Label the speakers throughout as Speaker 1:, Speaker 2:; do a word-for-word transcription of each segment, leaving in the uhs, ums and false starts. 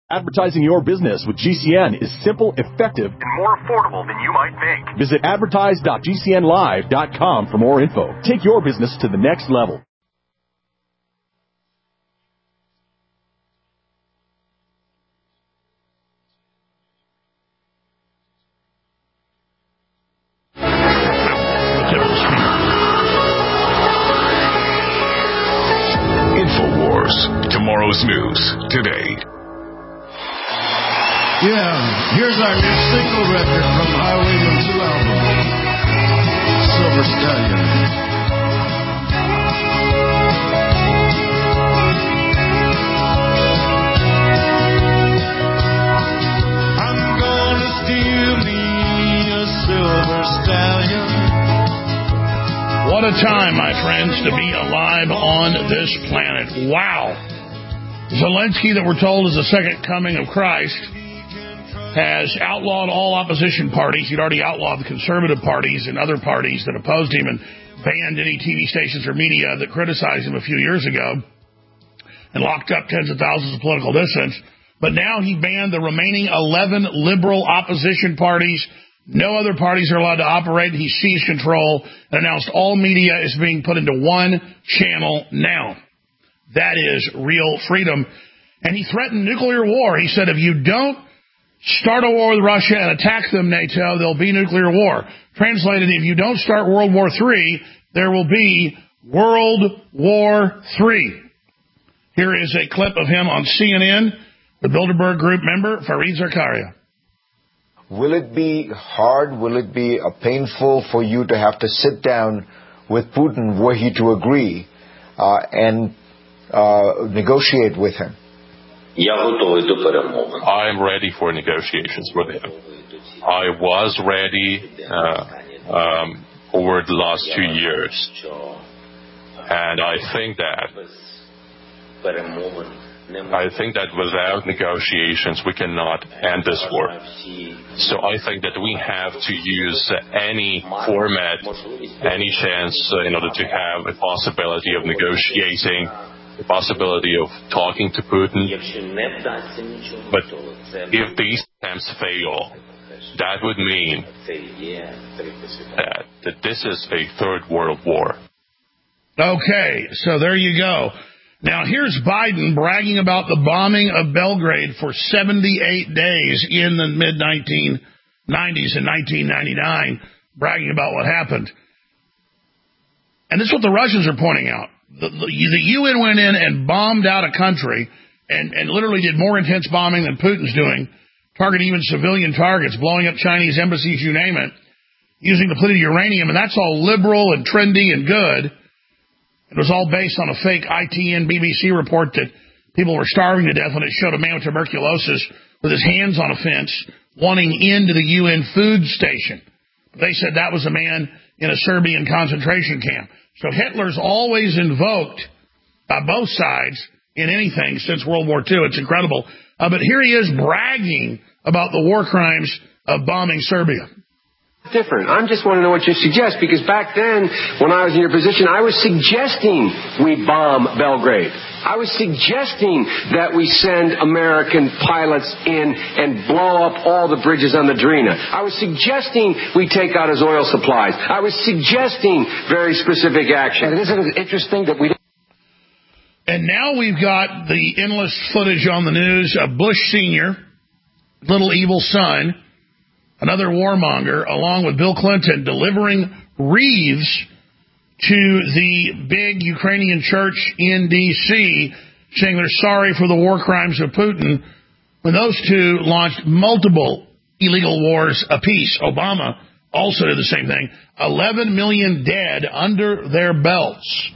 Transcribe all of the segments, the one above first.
Speaker 1: Advertising your business with G C N is simple, effective, and more affordable than you might think. Visit advertise dot g c n live dot com for more info. Take your business to the next level.
Speaker 2: InfoWars. Tomorrow's news today.
Speaker 3: Yeah, here's our new single record from Highway two album, Silver Stallion. I'm gonna steal me a silver stallion.
Speaker 4: What a time, my friends, to be alive on this planet. Wow. Zelensky, that we're told is the second coming of Christ, has outlawed all opposition parties. He'd already outlawed the conservative parties and other parties that opposed him and banned any T V stations or media that criticized him a few years ago and locked up tens of thousands of political dissidents. But now he banned the remaining eleven liberal opposition parties. No other parties are allowed to operate. He seized control and announced all media is being put into one channel now. That is real freedom. And he threatened nuclear war. He said, if you don't start a war with Russia and attack them, NATO, there'll be nuclear war. Translated, if you don't start World War Three, there will be World War Three. Here is a clip of him on C N N, the Bilderberg Group member, Fareed Zakaria.
Speaker 5: Will it be hard? Will it be uh, painful for you to have to sit down with Putin, were he to agree, uh, and uh, negotiate with him?
Speaker 6: I'm ready for negotiations with him. I was ready uh, um, over the last two years. And I think that I think that without negotiations we cannot end this war. So I think that we have to use any format, any chance uh, in order to have a possibility of negotiating, the possibility of talking to Putin. But if these attempts fail, that would mean that, that this is a third world war.
Speaker 4: Okay, so there you go. Now here's Biden bragging about the bombing of Belgrade for seventy-eight days in the mid nineteen nineties and nineteen ninety-nine, bragging about what happened. And this is what the Russians are pointing out. The, the, the U N went in and bombed out a country and, and literally did more intense bombing than Putin's doing, targeting even civilian targets, blowing up Chinese embassies, you name it, using depleted uranium, and that's all liberal and trendy and good. It was all based on a fake I T N B B C report that people were starving to death when it showed a man with tuberculosis with his hands on a fence wanting into the U N food station. They said that was a man in a Serbian concentration camp. So Hitler's always invoked by both sides in anything since World War Two. It's incredible. Uh, but here he is bragging about the war crimes of bombing Serbia.
Speaker 7: Different. I just want to know what you suggest, because back then, when I was in your position, I was suggesting we bomb Belgrade. I was suggesting that we send American pilots in and blow up all the bridges on the Drina. I was suggesting we take out his oil supplies. I was suggesting very specific action. And isn't it interesting that we...
Speaker 4: And now we've got the endless footage on the news of Bush Senior, little evil son, another warmonger, along with Bill Clinton, delivering wreaths to the big Ukrainian church in D C, saying they're sorry for the war crimes of Putin, when those two launched multiple illegal wars apiece. Obama also did the same thing. eleven million dead under their belts.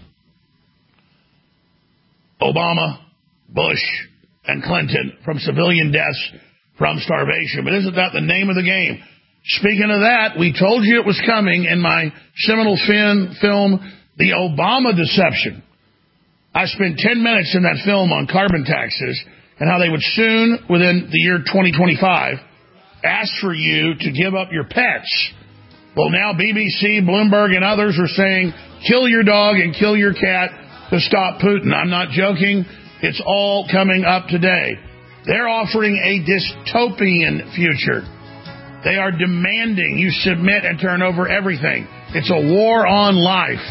Speaker 4: Obama, Bush, and Clinton from civilian deaths from starvation. But isn't that the name of the game? Speaking of that, we told you it was coming in my seminal fin film, The Obama Deception. I spent ten minutes in that film on carbon taxes and how they would soon, within the year twenty twenty-five, ask for you to give up your pets. Well, now B B C, Bloomberg, and others are saying, kill your dog and kill your cat to stop Putin. I'm not joking. It's all coming up today. They're offering a dystopian future. They are demanding you submit and turn over everything. It's a war on life.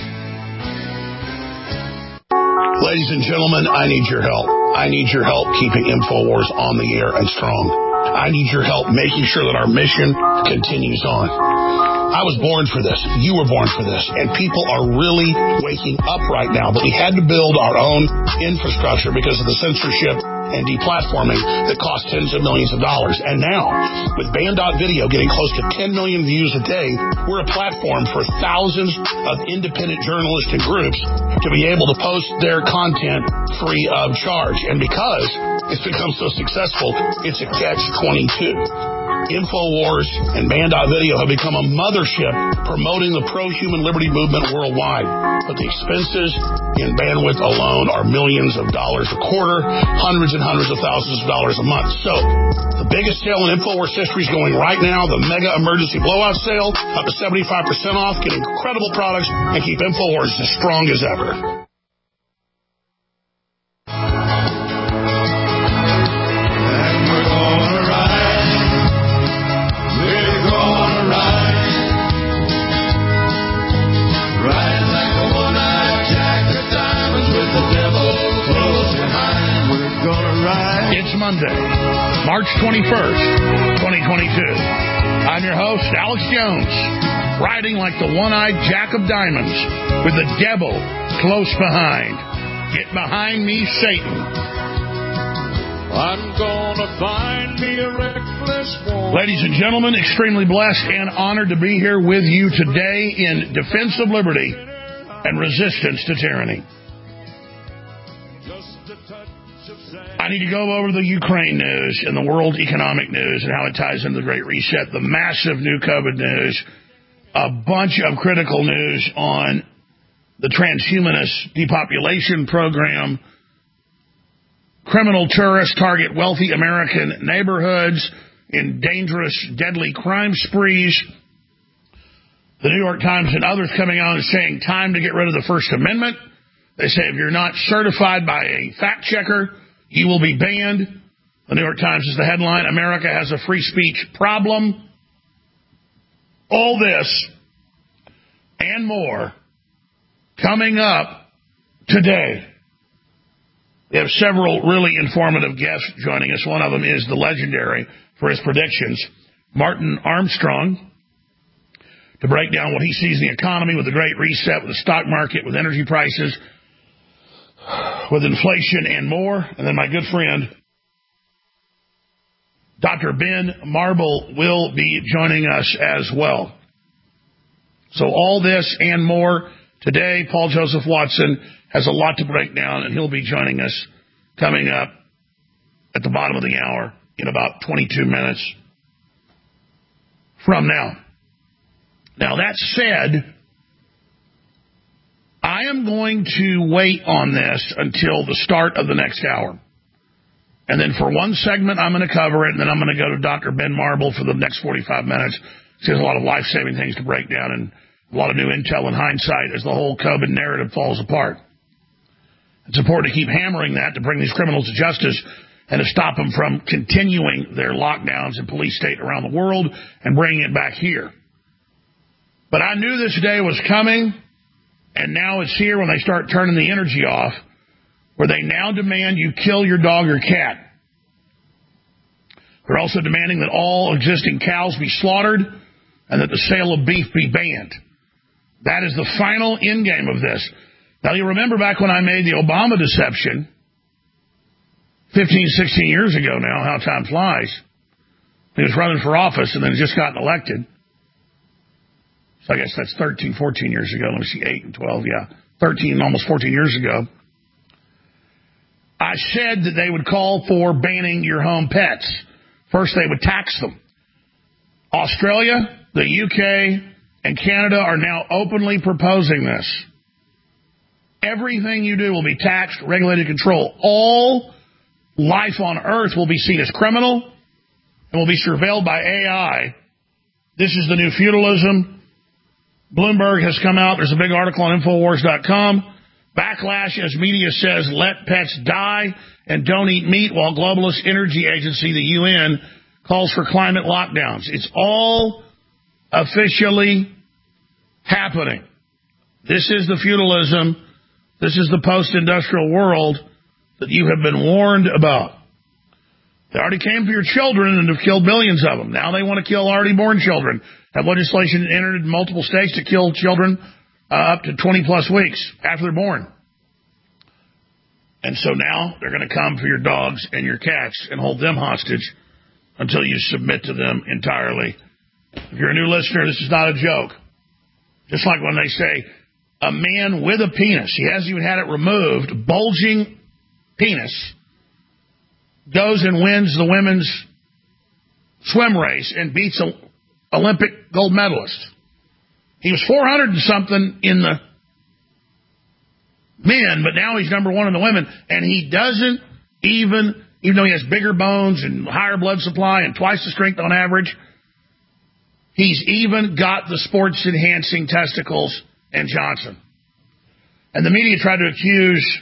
Speaker 4: Ladies and gentlemen, I need your help. I need your help keeping InfoWars on the air and strong. I need your help making sure that our mission continues on. I was born for this. You were born for this. And people are really waking up right now. But we had to build our own infrastructure because of the censorship and deplatforming that cost tens of millions of dollars. And now, with Band dot video getting close to ten million views a day, we're a platform for thousands of independent journalists and groups to be able to post their content free of charge. And because it's become so successful, it's a catch twenty-two. InfoWars and Band dot video have become a mothership promoting the pro-human liberty movement worldwide. But the expenses in bandwidth alone are millions of dollars a quarter, hundreds and hundreds of thousands of dollars a month. So the biggest sale in InfoWars history is going right now, the mega emergency blowout sale, up to seventy-five percent off, get incredible products, and keep InfoWars as strong as ever. It's Monday, March twenty-first, twenty twenty-two. I'm your host, Alex Jones, riding like the one-eyed Jack of Diamonds with the devil close behind. Get behind me, Satan. I'm gonna find me a reckless woman. Ladies and gentlemen, extremely blessed and honored to be here with you today in defense of liberty and resistance to tyranny. I need to go over the Ukraine news and the world economic news and how it ties into the Great Reset, the massive new COVID news, a bunch of critical news on the transhumanist depopulation program, criminal tourists target wealthy American neighborhoods in dangerous, deadly crime sprees, the New York Times and others coming out and saying time to get rid of the First Amendment. They say if you're not certified by a fact checker, you will be banned. The New York Times is the headline, America has a free speech problem. All this and more coming up today. We have several really informative guests joining us. One of them is the legendary, for his predictions, Martin Armstrong, to break down what he sees in the economy with the Great Reset, with the stock market, with energy prices, with inflation and more. And then my good friend, Doctor Ben Marble, will be joining us as well. So all this and more today. Paul Joseph Watson has a lot to break down, and he'll be joining us coming up at the bottom of the hour in about twenty-two minutes from now. Now, that said, I am going to wait on this until the start of the next hour. And then for one segment, I'm going to cover it, and then I'm going to go to Doctor Ben Marble for the next forty-five minutes. There's a lot of life-saving things to break down and a lot of new intel in hindsight as the whole COVID narrative falls apart. It's important to keep hammering that to bring these criminals to justice and to stop them from continuing their lockdowns in police state around the world and bringing it back here. But I knew this day was coming. And now it's here when they start turning the energy off, where they now demand you kill your dog or cat. They're also demanding that all existing cows be slaughtered and that the sale of beef be banned. That is the final end game of this. Now, you remember back when I made the Obama deception fifteen, sixteen years ago now, how time flies. He was running for office and then just gotten elected. So I guess that's thirteen, fourteen years ago. Let me see, eight and twelve, yeah. thirteen, almost fourteen years ago. I said that they would call for banning your home pets. First, they would tax them. Australia, the U K, and Canada are now openly proposing this. Everything you do will be taxed, regulated, controlled. All life on Earth will be seen as criminal and will be surveilled by A I. This is the new feudalism. Bloomberg has come out. There's a big article on Infowars dot com Backlash as media says, let pets die and don't eat meat, while globalist energy agency, the U N, calls for climate lockdowns. It's all officially happening. This is the feudalism. This is the post-industrial world that you have been warned about. They already came for your children and have killed millions of them. Now they want to kill already born children. Have legislation entered in multiple states to kill children uh, up to twenty plus weeks after they're born. And so now they're going to come for your dogs and your cats and hold them hostage until you submit to them entirely. If you're a new listener, this is not a joke. Just like when they say, a man with a penis, he hasn't even had it removed, bulging penis, goes and wins the women's swim race and beats an Olympic gold medalist. He was four hundred and something in the men, but now he's number one in the women, and he doesn't even, even though he has bigger bones and higher blood supply and twice the strength on average, he's even got the sports-enhancing testicles and Johnson. And the media tried to accuse,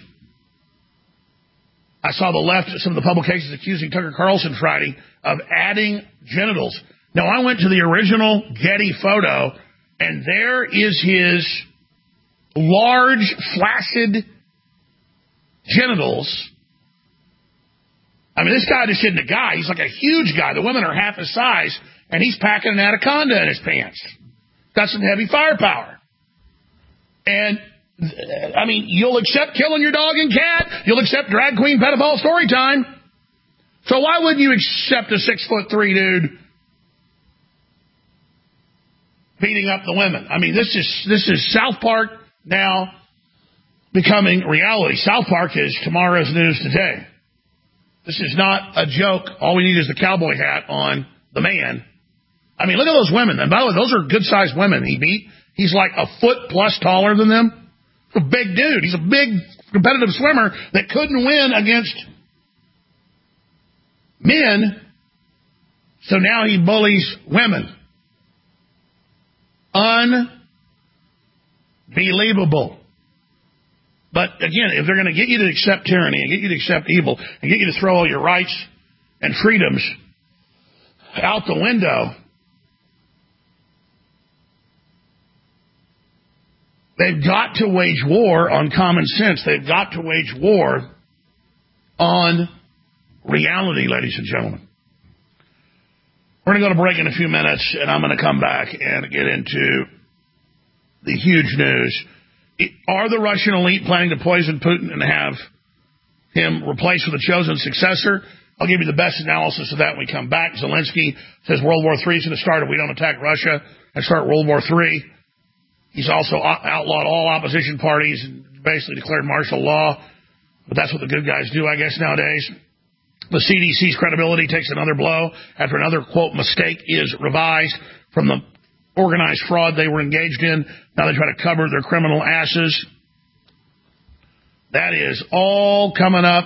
Speaker 4: I saw the left, some of the publications accusing Tucker Carlson Friday of adding genitals. Now, I went to the original Getty photo, and there is his large, flaccid genitals. I mean, this guy just isn't a guy. He's like a huge guy. The women are half his size, and he's packing an anaconda in his pants. Got some heavy firepower. And, I mean, you'll accept killing your dog and cat. You'll accept drag queen pedophile story time. So why wouldn't you accept a six foot three dude beating up the women? I mean, this is this is South Park now becoming reality. South Park is tomorrow's news today. This is not a joke. All we need is the cowboy hat on the man. I mean, look at those women. And by the way, those are good-sized women he beat. He's like a foot plus taller than them. He's a big dude. He's a big competitive swimmer that couldn't win against men. So now he bullies women. Unbelievable. But again, if they're going to get you to accept tyranny and get you to accept evil and get you to throw all your rights and freedoms out the window, they've got to wage war on common sense. They've got to wage war on reality, ladies and gentlemen. We're going to go to break in a few minutes, and I'm going to come back and get into the huge news. Are the Russian elite planning to poison Putin and have him replaced with a chosen successor? I'll give you the best analysis of that when we come back. Zelensky says World War Three is going to start if we don't attack Russia and start World War Three. He's also outlawed all opposition parties and basically declared martial law. But that's what the good guys do, I guess, nowadays. The C D C's credibility takes another blow after another, quote, mistake is revised from the organized fraud they were engaged in. Now they try to cover their criminal asses. That is all coming up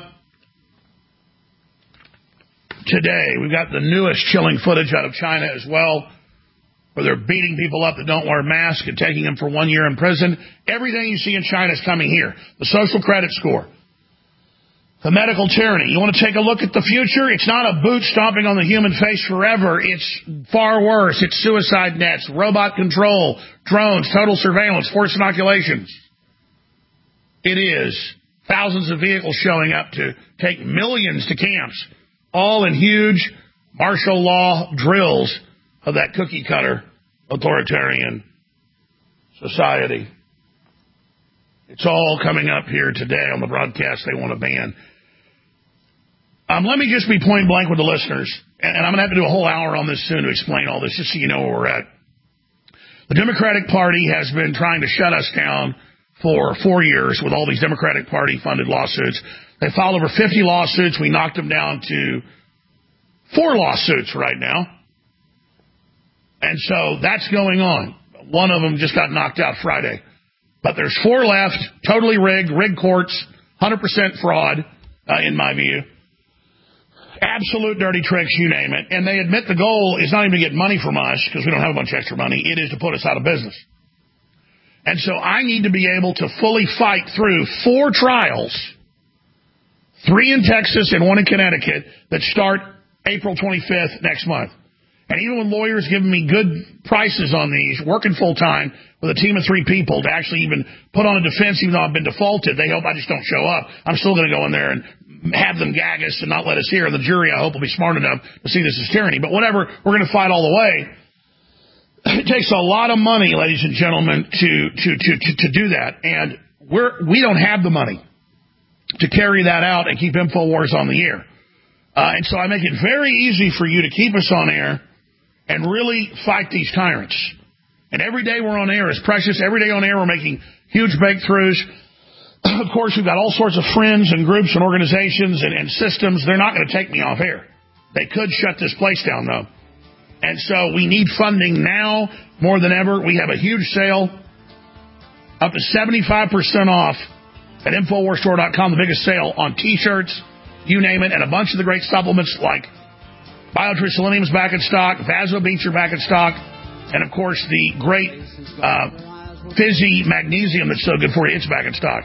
Speaker 4: today. We've got the newest chilling footage out of China as well, where they're beating people up that don't wear masks and taking them for one year in prison. Everything you see in China is coming here. The social credit score. The medical tyranny. You want to take a look at the future? It's not a boot stomping on the human face forever. It's far worse. It's suicide nets, robot control, drones, total surveillance, forced inoculations. It is thousands of vehicles showing up to take millions to camps, all in huge martial law drills of that cookie cutter authoritarian society. It's all coming up here today on the broadcast they want to ban. Um, let me just be point blank with the listeners, and, and I'm going to have to do a whole hour on this soon to explain all this, just so you know where we're at. The Democratic Party has been trying to shut us down for four years with all these Democratic Party-funded lawsuits. They filed over fifty lawsuits. We knocked them down to four lawsuits right now. And so that's going on. One of them just got knocked out Friday. But there's four left, totally rigged, rigged courts, one hundred percent fraud, uh, in my view. Absolute dirty tricks, you name it. And they admit the goal is not even to get money from us, because we don't have a bunch of extra money. It is to put us out of business. And so I need to be able to fully fight through four trials, three in Texas and one in Connecticut, that start April twenty-fifth next month. And even when lawyers give me good prices on these, working full-time with a team of three people to actually even put on a defense, even though I've been defaulted, they hope I just don't show up. I'm still going to go in there and have them gag us and not let us hear. And the jury, I hope, will be smart enough to see this as tyranny. But whatever, we're going to fight all the way. It takes a lot of money, ladies and gentlemen, to to to to, to do that. And we're, we don't have the money to carry that out and keep InfoWars on the air. Uh, and so I make it very easy for you to keep us on air and really fight these tyrants. And every day we're on air is precious. Every day on air we're making huge breakthroughs. Of course, we've got all sorts of friends and groups and organizations and, and systems. They're not going to take me off air. They could shut this place down, though. And so we need funding now more than ever. We have a huge sale, up to seventy-five percent off at Infowars Store dot com, the biggest sale on T-shirts, you name it, and a bunch of the great supplements like BioTrue Selenium is back in stock, Vaso Beats are back in stock, and, of course, the great uh, Fizzy Magnesium that's so good for you, it's back in stock.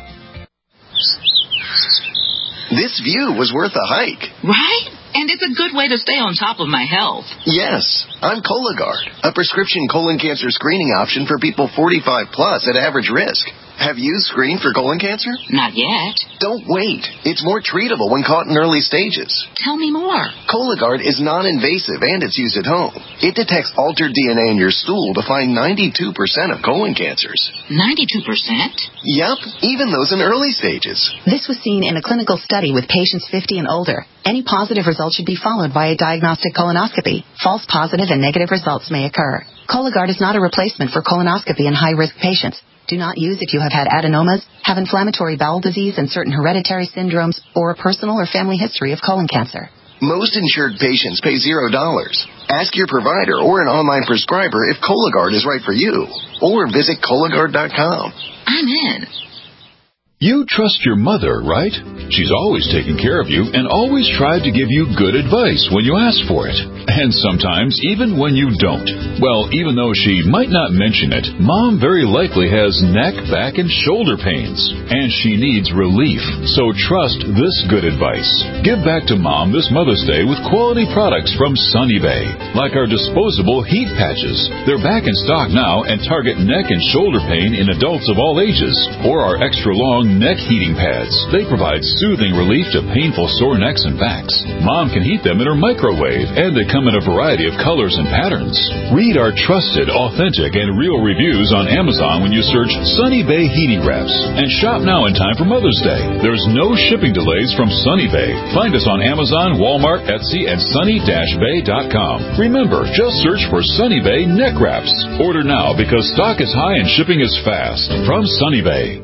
Speaker 8: This view was worth a hike.
Speaker 9: Right? And it's a good way to stay on top of my health.
Speaker 8: Yes. I'm Cologuard, a prescription colon cancer screening option for people forty-five plus at average risk. Have you screened for colon cancer?
Speaker 9: Not yet.
Speaker 8: Don't wait. It's more treatable when caught in early stages.
Speaker 9: Tell me more.
Speaker 8: Cologuard is non-invasive and it's used at home. It detects altered D N A in your stool to find ninety-two percent of colon cancers.
Speaker 9: ninety-two percent?
Speaker 8: Yep, even those in early stages.
Speaker 10: This was seen in a clinical study with patients fifty and older. Any positive results should be followed by a diagnostic colonoscopy. False positive and negative results may occur. Cologuard is not a replacement for colonoscopy in high-risk patients. Do not use if you have had adenomas, have inflammatory bowel disease and certain hereditary syndromes, or a personal or family history of colon cancer.
Speaker 8: Most insured patients pay zero dollars. Ask your provider or an online prescriber if Cologuard is right for you, or visit Cologuard dot com.
Speaker 9: I'm in.
Speaker 11: You trust your mother, right? She's always taken care of you and always tried to give you good advice when you ask for it. And sometimes even when you don't. Well, even though she might not mention it, Mom very likely has neck, back, and shoulder pains. And she needs relief. So trust this good advice. Give back to Mom this Mother's Day with quality products from Sunny Bay. Like our disposable heat patches. They're back in stock now and target neck and shoulder pain in adults of all ages. Or our extra long neck heating pads. They provide soothing relief to painful sore necks and backs. Mom can heat them in her microwave, and they come in a variety of colors and patterns. Read our trusted, authentic, and real reviews on Amazon when you search Sunny Bay Heating Wraps. And shop now in time for Mother's Day. There's no shipping delays from Sunny Bay. Find us on Amazon, Walmart, Etsy, and sunny dash bay dot com. Remember, just search for Sunny Bay Neck Wraps. Order now because stock is high and shipping is fast. From Sunny Bay.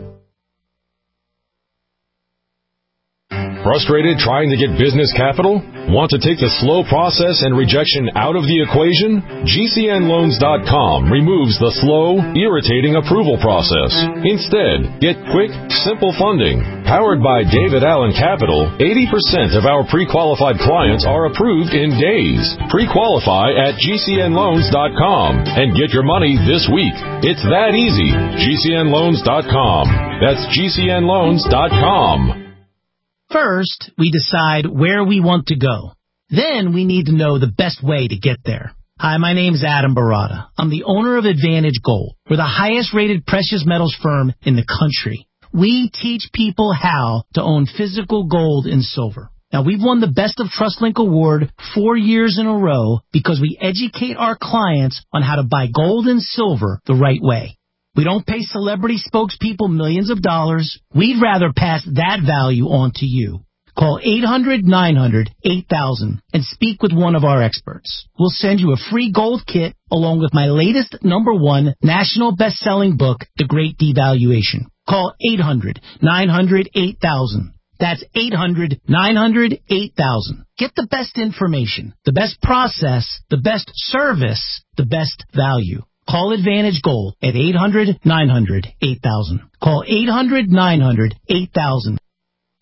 Speaker 12: Frustrated trying to get business capital? Want to take the slow process and rejection out of the equation? G C N loans dot com removes the slow, irritating approval process. Instead, get quick, simple funding. Powered by David Allen Capital, eighty percent of our pre-qualified clients are approved in days. Pre-qualify at G C N loans dot com and get your money this week. It's that easy. G C N loans dot com. That's G C N loans dot com.
Speaker 13: First, we decide where we want to go. Then we need to know the best way to get there. Hi, my name's Adam Barata. I'm the owner of Advantage Gold. We're the highest-rated precious metals firm in the country. We teach people how to own physical gold and silver. Now, we've won the Best of TrustLink Award four years in a row because we educate our clients on how to buy gold and silver the right way. We don't pay celebrity spokespeople millions of dollars. We'd rather pass that value on to you. Call eight hundred nine hundred eight thousand and speak with one of our experts. We'll send you a free gold kit along with my latest number one national best-selling book, The Great Devaluation. Call eight hundred nine hundred eight thousand. That's eight hundred nine hundred eight thousand. Get the best information, the best process, the best service, the best value. Call Advantage Gold at eight hundred nine hundred eight thousand. Call eight hundred nine hundred eight thousand.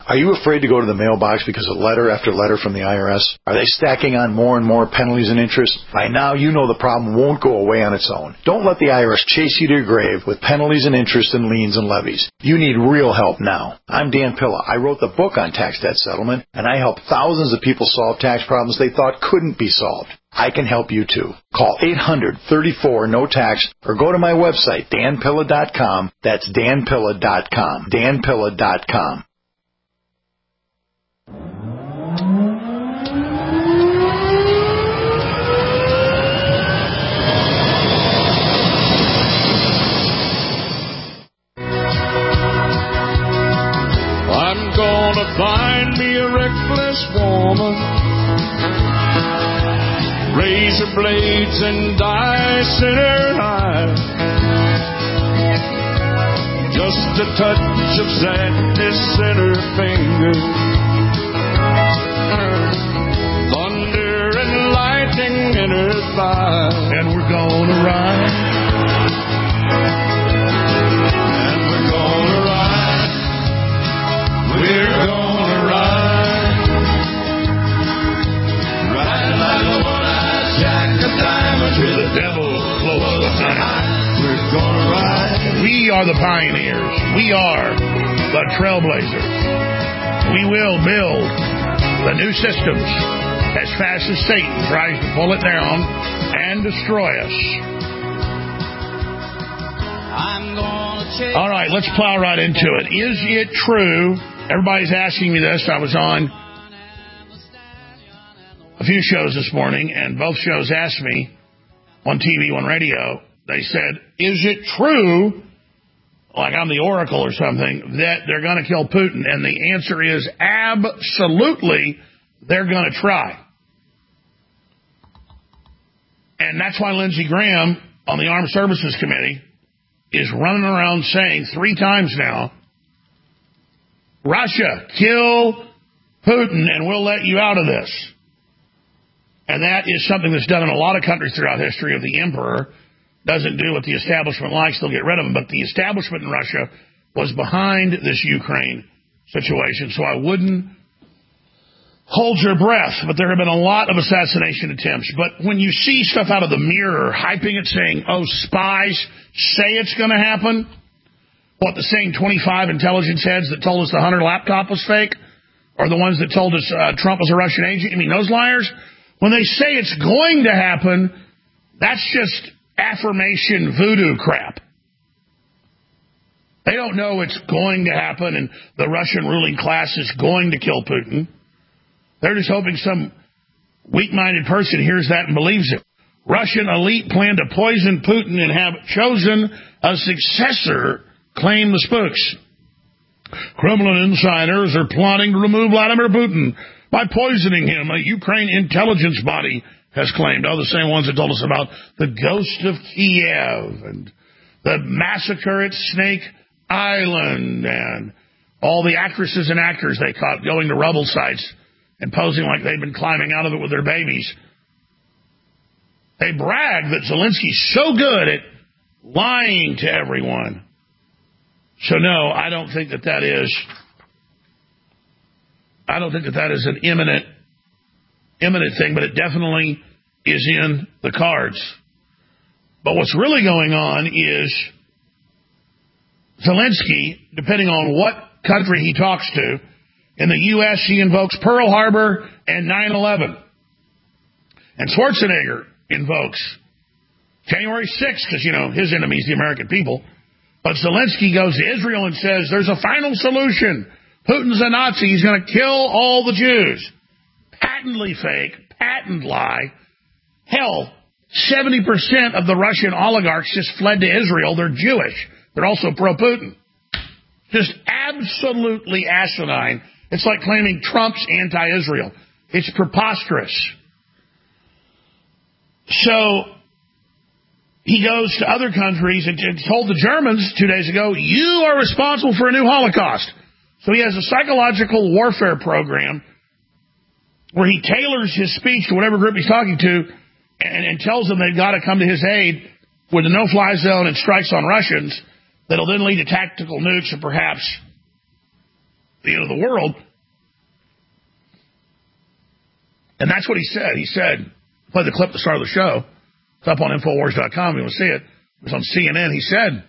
Speaker 14: Are you afraid to go to the mailbox because of letter after letter from the I R S? Are they stacking on more and more penalties and interest? By now, you know the problem won't go away on its own. Don't let the I R S chase you to your grave with penalties and interest and liens and levies. You need real help now. I'm Dan Pilla. I wrote the book on tax debt settlement, and I help thousands of people solve tax problems they thought couldn't be solved. I can help you too. Call eight hundred, thirty-four, no tax or go to my website, dan pilla dot com. That's dan pilla dot com. dan pilla dot com.
Speaker 3: I'm gonna find me a reckless woman, razor blades and dice in her eye, just a touch of sadness in her finger, thunder and lightning in her thigh.
Speaker 4: And we're gonna ride,
Speaker 3: and we're gonna ride, we're gonna ride, ride like a one-eyed jack of diamonds with the devil close behind. We're gonna ride.
Speaker 4: We are the pioneers. We are the trailblazers. We will build the new systems as fast as Satan tries to pull it down and destroy us. All right, let's plow right into it. Is it true? Everybody's asking me this. I was on a few shows this morning, and both shows asked me on T V, on radio. They said, is it true, like I'm the Oracle or something, that they're going to kill Putin? And the answer is absolutely they're going to try. And that's why Lindsey Graham on the Armed Services Committee is running around saying three times now, Russia, kill Putin and we'll let you out of this. And that is something that's done in a lot of countries throughout history. Of the emperor doesn't do what the establishment likes, they'll get rid of him. But the establishment in Russia was behind this Ukraine situation, so I wouldn't hold your breath. But there have been a lot of assassination attempts. But when you see stuff out of the Mirror, hyping it, saying, oh, spies say it's going to happen, what, the same twenty-five intelligence heads that told us the Hunter laptop was fake, or the ones that told us uh, Trump was a Russian agent? I mean, those liars, when they say it's going to happen, that's just affirmation voodoo crap. They don't know it's going to happen and the Russian ruling class is going to kill Putin. They're just hoping some weak-minded person hears that and believes it. Russian elite plan to poison Putin and have chosen a successor, claim the spooks. Kremlin insiders are plotting to remove Vladimir Putin by poisoning him, a Ukraine intelligence body has claimed. Oh, the same ones that told us about the ghost of Kiev and the massacre at Snake Island and all the actresses and actors they caught going to rubble sites and posing like they'd been climbing out of it with their babies. They brag that Zelensky's so good at lying to everyone. So no, I don't think that that is, I don't think that that is an imminent, imminent thing, but it definitely is in the cards. But what's really going on is Zelensky, depending on what country he talks to, in the U S he invokes Pearl Harbor and nine eleven. And Schwarzenegger invokes January sixth, because, you know, his enemy's the American people. But Zelensky goes to Israel and says, there's a final solution. Putin's a Nazi. He's going to kill all the Jews. Patently fake, patent lie. Hell, seventy percent of the Russian oligarchs just fled to Israel. They're Jewish. They're also pro-Putin. Just absolutely asinine. It's like claiming Trump's anti-Israel. It's preposterous. So he goes to other countries and told the Germans two days ago, you are responsible for a new Holocaust. So he has a psychological warfare program where he tailors his speech to whatever group he's talking to and, and tells them they've got to come to his aid with a no-fly zone and strikes on Russians that'll then lead to tactical nukes and perhaps the end of the world. And that's what he said. He said, play the clip at the start of the show. It's up on Infowars dot com. You want to see it. It was on C N N. He said,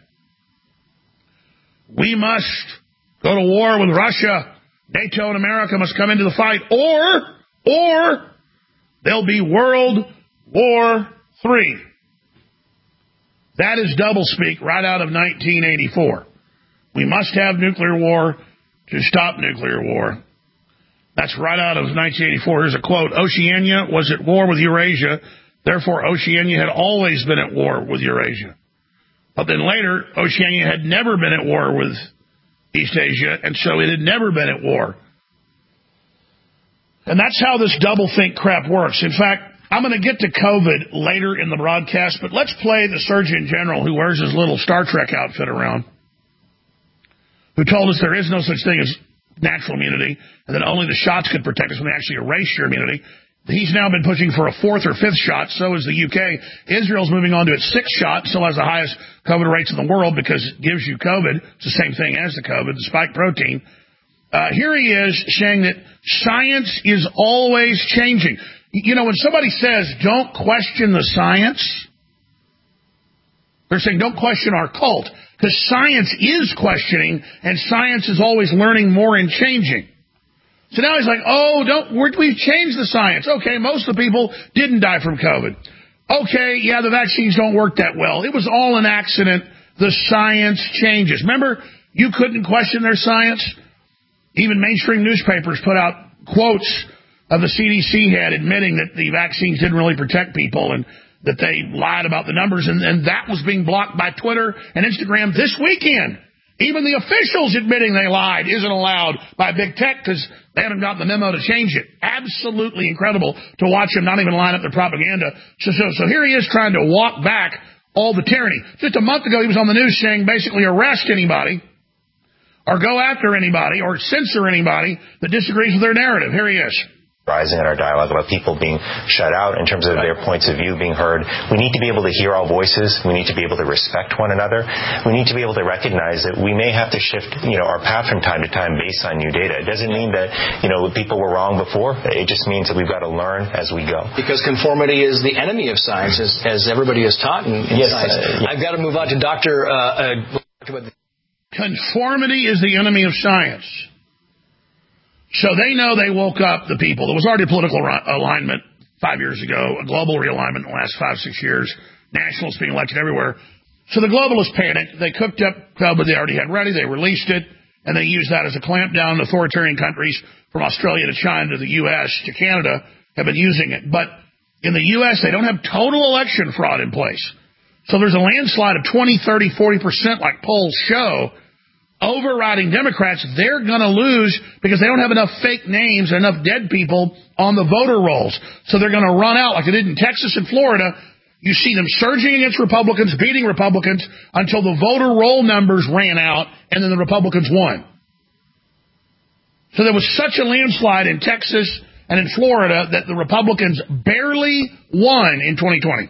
Speaker 4: we must go to war with Russia. NATO and America must come into the fight, or, or there'll be World War Three. That is doublespeak right out of nineteen eighty-four. We must have nuclear war to stop nuclear war. That's right out of nineteen eighty-four. Here's a quote. Oceania was at war with Eurasia. Therefore, Oceania had always been at war with Eurasia. But then later, Oceania had never been at war with East Asia, and so it had never been at war. And that's how this doublethink crap works. In fact, I'm going to get to COVID later in the broadcast, but let's play the Surgeon General who wears his little Star Trek outfit around, who told us there is no such thing as natural immunity, and that only the shots could protect us when they actually erase your immunity. He's now been pushing for a fourth or fifth shot. So is the U K. Israel's moving on to its sixth shot, still has the highest COVID rates in the world because it gives you COVID. It's the same thing as the COVID, the spike protein. Uh, here he is saying that science is always changing. You know, when somebody says, don't question the science, they're saying, don't question our cult, because science is questioning, and science is always learning more and changing. So now he's like, oh, don't, we're, we've changed the science. Okay, most of the people didn't die from COVID. Okay, yeah, the vaccines don't work that well. It was all an accident. The science changes. Remember, you couldn't question their science? Even mainstream newspapers put out quotes of the C D C head admitting that the vaccines didn't really protect people and that they lied about the numbers, and, and that was being blocked by Twitter and Instagram this weekend. Even the officials admitting they lied isn't allowed by big tech because they haven't gotten the memo to change it. Absolutely incredible to watch them not even line up their propaganda. So, so, so here he is trying to walk back all the tyranny. Just a month ago, he was on the news saying basically arrest anybody or go after anybody or censor anybody that disagrees with their narrative. Here he is.
Speaker 15: Rising in our dialogue about people being shut out in terms of their points of view being heard. We need to be able to hear all voices. We need to be able to respect one another. We need to be able to recognize that we may have to shift, you know, our path from time to time based on new data. It doesn't mean that, you know, people were wrong before. It just means that we've got to learn as we go.
Speaker 16: Because conformity is the enemy of science, as, as everybody is taught in, in
Speaker 15: yes,
Speaker 16: science.
Speaker 15: Uh, yeah.
Speaker 16: I've got to move on to Doctor Uh, uh,
Speaker 4: Conformity is the enemy of science. So they know they woke up the people. There was already a political alignment five years ago, a global realignment in the last five, six years, nationalists being elected everywhere. So the globalists panicked. They cooked up COVID they already had ready. They released it, and they used that as a clampdown. Authoritarian countries from Australia to China to the U S to Canada have been using it. But in the U S, they don't have total election fraud in place. So there's a landslide of twenty, thirty, forty percent like polls show, overriding Democrats. They're going to lose because they don't have enough fake names and enough dead people on the voter rolls. So they're going to run out like they did in Texas and Florida. You see them surging against Republicans, beating Republicans until the voter roll numbers ran out and then the Republicans won. So there was such a landslide in Texas and in Florida that the Republicans barely won in twenty twenty.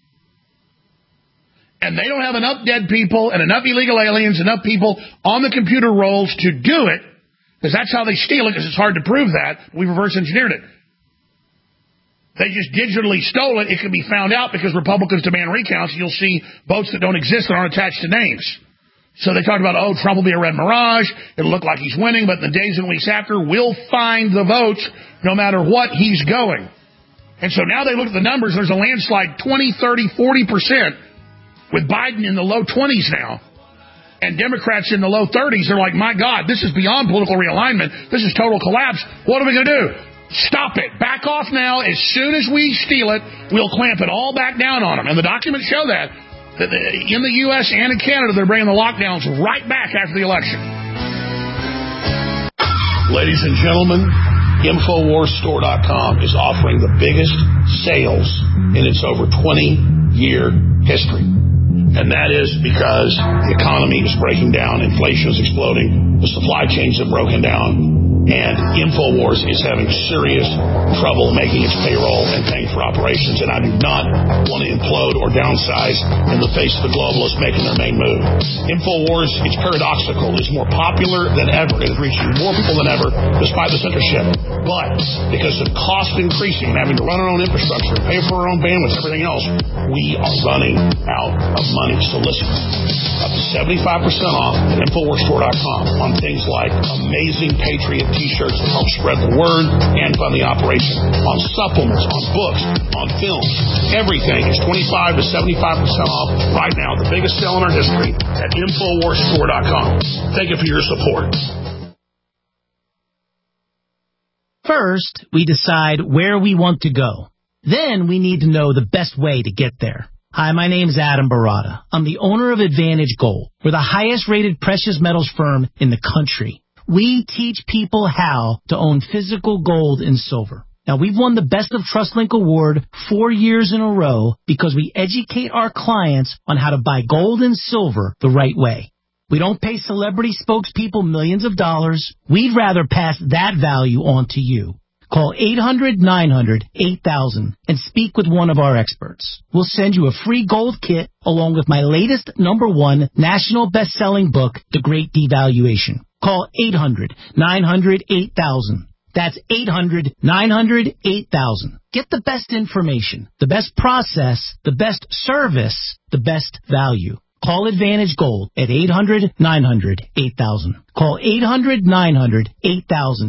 Speaker 4: And they don't have enough dead people and enough illegal aliens, enough people on the computer rolls to do it, because that's how they steal it, because it's hard to prove that. We reverse engineered it. They just digitally stole it. It can be found out because Republicans demand recounts. You'll see votes that don't exist that aren't attached to names. So they talked about, oh, Trump will be a red mirage. It'll look like he's winning, but in the days and weeks after, we'll find the votes no matter what he's going. And so now they look at the numbers. There's a landslide twenty, thirty, forty percent. With Biden in the low twenties now, and Democrats in the low thirties, they're like, my God, this is beyond political realignment. This is total collapse. What are we going to do? Stop it. Back off now. As soon as we steal it, we'll clamp it all back down on them. And the documents show that. that in the U S and in Canada, they're bringing the lockdowns right back after the election. Ladies and gentlemen, Infowars Store dot com is offering the biggest sales in its over twenty-year history. And that is because the economy is breaking down, inflation is exploding, the supply chains have broken down, And InfoWars is having serious trouble making its payroll and paying for operations, and I do not want to implode or downsize in the face of the globalists making their main move. InfoWars, it's paradoxical, is more popular than ever. It is reaching more people than ever despite the censorship. But because of cost increasing and having to run our own infrastructure, pay for our own bandwidth, everything else, we are running out of money. So listen, up to seventy-five percent off at Infowars Store dot com on things like amazing Patriot t-shirts that help spread the word and fund the operation, on supplements, on books, on films. Everything is twenty-five to seventy-five percent off right now. The biggest sale in our history at Infowars Store dot com. Thank you for your support.
Speaker 13: First, we decide where we want to go. Then we need to know the best way to get there. Hi, my name is Adam Barata. I'm the owner of Advantage Gold. We're the highest-rated precious metals firm in the country. We teach people how to own physical gold and silver. Now, we've won the Best of TrustLink Award four years in a row because we educate our clients on how to buy gold and silver the right way. We don't pay celebrity spokespeople millions of dollars. We'd rather pass that value on to you. Call eight hundred nine hundred eight thousand and speak with one of our experts. We'll send you a free gold kit along with my latest number one national best-selling book, The Great Devaluation. Call eight hundred nine hundred eight thousand. That's eight hundred nine hundred eight thousand. Get the best information, the best process, the best service, the best value. Call Advantage Gold at eight hundred nine hundred eight thousand. Call eight hundred nine hundred eight thousand.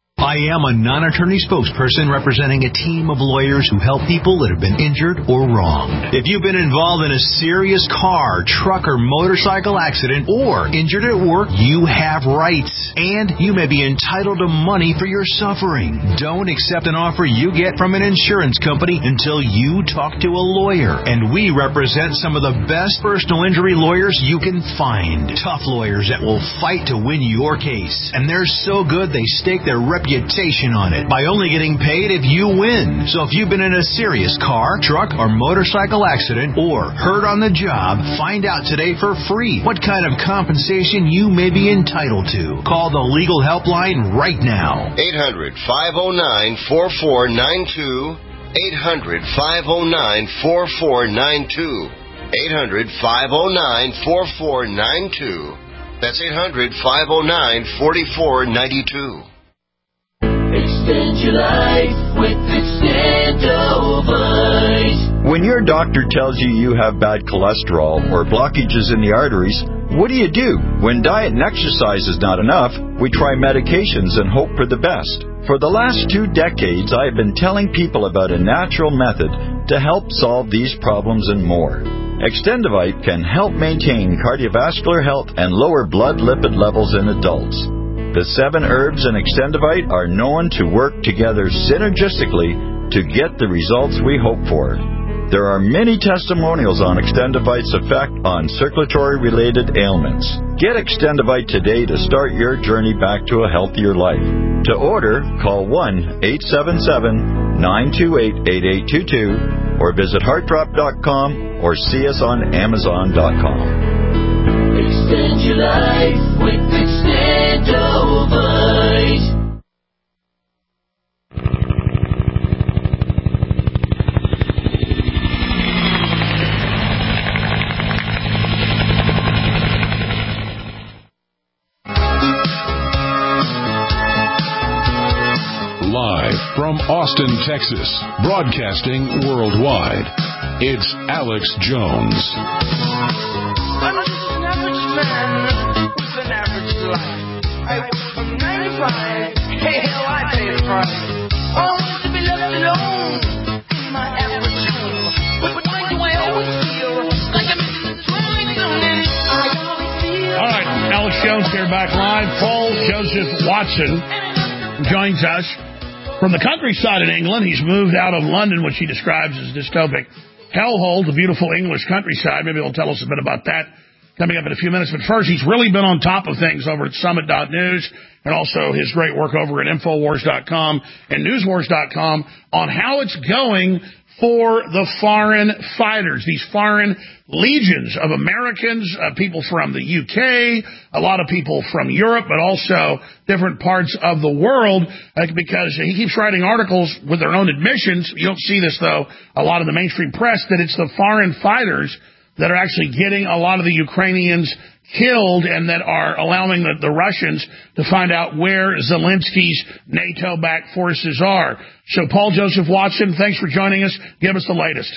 Speaker 17: I am a non-attorney spokesperson representing a team of lawyers who help people that have been injured or wronged. If you've been involved in a serious car, truck, or motorcycle accident or injured at work, you have rights, and you may be entitled to money for your suffering. Don't accept an offer you get from an insurance company until you talk to a lawyer, and we represent some of the best personal injury lawyers you can find. Tough lawyers that will fight to win your case, and they're so good they stake their reputation reputation on it by only getting paid if you win. So if you've been in a serious car, truck, or motorcycle accident or hurt on the job, find out today for free what kind of compensation you may be entitled to. Call the legal helpline right now.
Speaker 18: eight hundred five oh nine four four nine two. eight hundred five oh nine four four nine two. eight hundred five oh nine four four nine two. That's eight hundred five oh nine four four nine two.
Speaker 3: Extend your life with Extendovite.
Speaker 19: When your doctor tells you you have bad cholesterol or blockages in the arteries, what do you do? When diet and exercise is not enough, we try medications and hope for the best. For the last two decades, I have been telling people about a natural method to help solve these problems and more. Extendovite can help maintain cardiovascular health and lower blood lipid levels in adults. The seven herbs in Extendovite are known to work together synergistically to get the results we hope for. There are many testimonials on Extendovite's effect on circulatory-related ailments. Get Extendovite today to start your journey back to a healthier life. To order, call one eight seven seven nine two eight eight eight two two or visit heart drop dot com or see us on amazon dot com.
Speaker 3: Extend your life with Extendovite.
Speaker 2: Live from Austin, Texas, broadcasting worldwide, it's Alex Jones.
Speaker 3: I'm just an average man with an average life. I work from nine to five. Hey, hell, I pay the price. I want to be left alone in my average home. But why do I always feel like I'm in the twilight zone? I always feel.
Speaker 4: All right, Alex Jones here, back live. Paul Joseph Watson joins us from the countryside in England. He's moved out of London, which he describes as dystopic hellhole, the beautiful English countryside. Maybe he'll tell us a bit about that coming up in a few minutes. But first, he's really been on top of things over at Summit dot news and also his great work over at Infowars dot com and Newswars dot com on how it's going for the foreign fighters, these foreign legions of Americans, uh, people from the U K, a lot of people from Europe, but also different parts of the world, uh, because he keeps writing articles with their own admissions. You don't see this, though, a lot in the mainstream press, that it's the foreign fighters that are actually getting a lot of the Ukrainians killed and that are allowing the, the Russians to find out where Zelensky's NATO-backed forces are. So, Paul Joseph Watson, thanks for joining us. Give us the latest.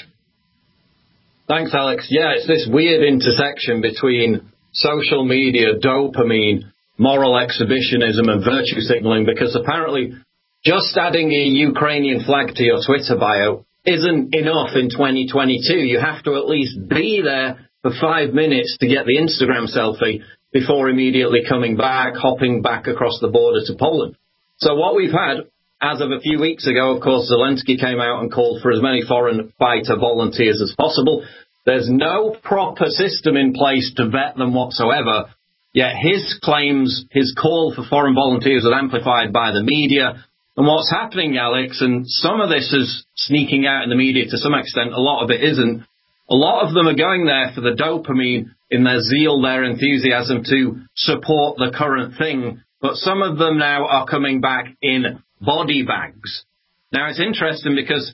Speaker 20: Thanks, Alex. Yeah, it's this weird intersection between social media, dopamine, moral exhibitionism, and virtue signaling, because apparently just adding a Ukrainian flag to your Twitter bio isn't enough in twenty twenty-two. You have to at least be there for five minutes to get the Instagram selfie before immediately coming back, hopping back across the border to Poland. So what we've had, as of a few weeks ago, of course, Zelensky came out and called for as many foreign fighter volunteers as possible. There's no proper system in place to vet them whatsoever, yet his claims, his call for foreign volunteers was amplified by the media. And what's happening, Alex, and some of this is sneaking out in the media to some extent, a lot of it isn't. A lot of them are going there for the dopamine, in their zeal, their enthusiasm to support the current thing. But some of them now are coming back in body bags. Now, it's interesting because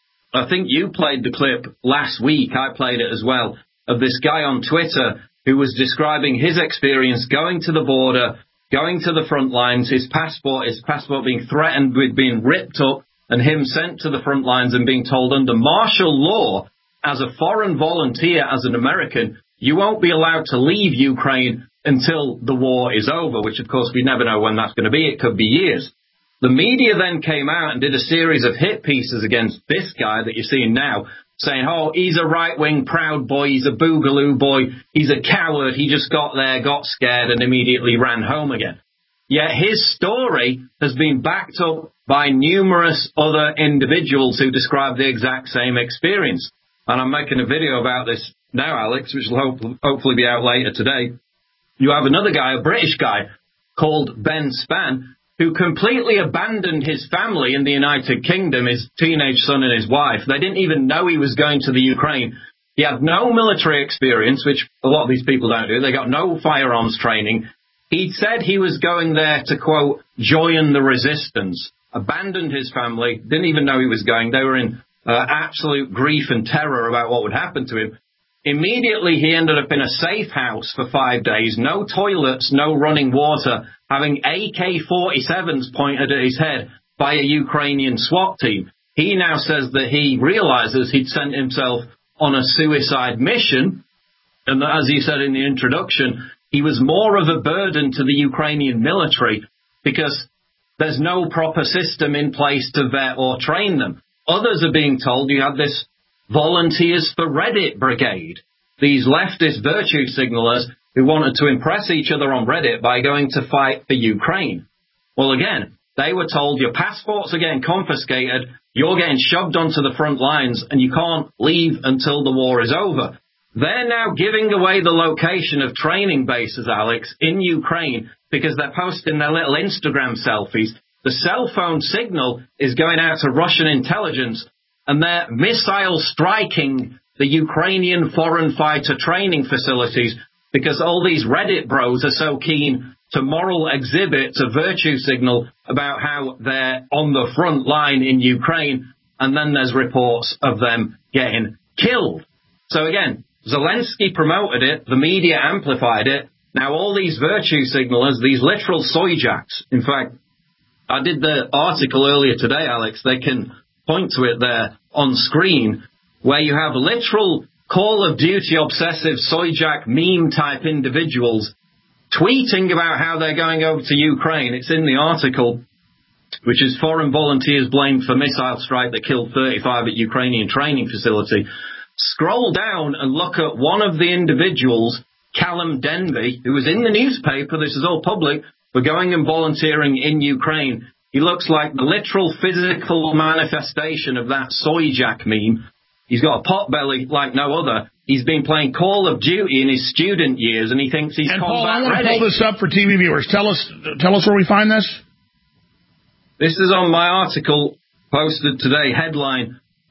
Speaker 20: I think you played the clip last week. I played it as well, of this guy on Twitter who was describing his experience going to the border, going to the front lines, his passport, his passport being threatened with being ripped up, and him sent to the front lines and being told under martial law, as a foreign volunteer, as an American, you won't be allowed to leave Ukraine until the war is over, which, of course, we never know when that's going to be. It could be years. The media then came out and did a series of hit pieces against this guy that you're seeing now, saying, oh, he's a right-wing proud boy, he's a boogaloo boy, he's a coward, he just got there, got scared, and immediately ran home again. Yet his story has been backed up by numerous other individuals who describe the exact same experience. And I'm making a video about this now, Alex, which will hope, hopefully be out later today. You have another guy, a British guy, called Ben Spann, who completely abandoned his family in the United Kingdom, his teenage son and his wife. They didn't even know he was going to the Ukraine. He had no military experience, which a lot of these people don't do. They got no firearms training. He said he was going there to, quote, join the resistance, abandoned his family, didn't even know he was going. They were in Uh, absolute grief and terror about what would happen to him. Immediately, he ended up in a safe house for five days, no toilets, no running water, having A K forty-sevens pointed at his head by a Ukrainian SWAT team. He now says that he realizes he'd sent himself on a suicide mission, and that, as he said in the introduction, he was more of a burden to the Ukrainian military because there's no proper system in place to vet or train them. Others are being told you have this Volunteers for Reddit brigade, these leftist virtue signalers who wanted to impress each other on Reddit by going to fight for Ukraine. Well, again, they were told your passports are getting confiscated, you're getting shoved onto the front lines, and you can't leave until the war is over. They're now giving away the location of training bases, Alex, in Ukraine because they're posting their little Instagram selfies. The cell phone signal is going out to Russian intelligence, and they're missile striking the Ukrainian foreign fighter training facilities because all these Reddit bros are so keen to moral exhibit, to virtue signal about how they're on the front line in Ukraine, and then there's reports of them getting killed. So again, Zelensky promoted it, the media amplified it. Now all these virtue signalers, these literal soyjacks, in fact, I did the article earlier today, Alex. They can point to it there on screen, where you have literal Call of Duty obsessive soyjack meme-type individuals tweeting about how they're going over to Ukraine. It's in the article, which is foreign volunteers blamed for missile strike that killed thirty-five at Ukrainian training facility. Scroll down and look at one of the individuals, Callum Denby, who was in the newspaper. This is all public. For going and volunteering in Ukraine. He looks like the literal physical manifestation of that soyjack meme. He's got a pot belly like no other. He's been playing Call of Duty in his student years, and he thinks he's
Speaker 4: and
Speaker 20: combat
Speaker 4: Paul, I want
Speaker 20: ready.
Speaker 4: to pull this up for T V viewers. Tell us, tell us where we find this.
Speaker 20: This is on my article posted today. Headline: